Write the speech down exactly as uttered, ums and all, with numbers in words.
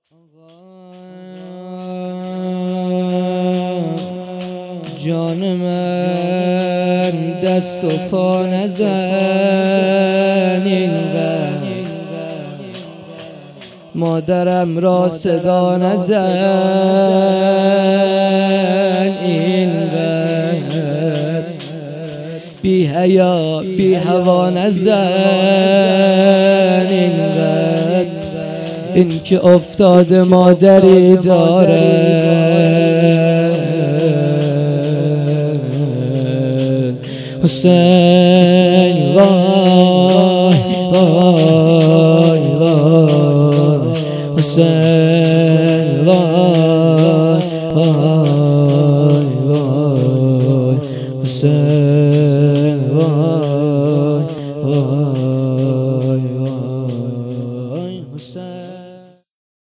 جان من دست و پا نزن اینقدر، مادرم را صدا نزن اینقدر، بی حیا بی هوا نزن اینقدر، این که افتاد مادری داره حسین. وای وای وای حسین، وای وای وای حسین.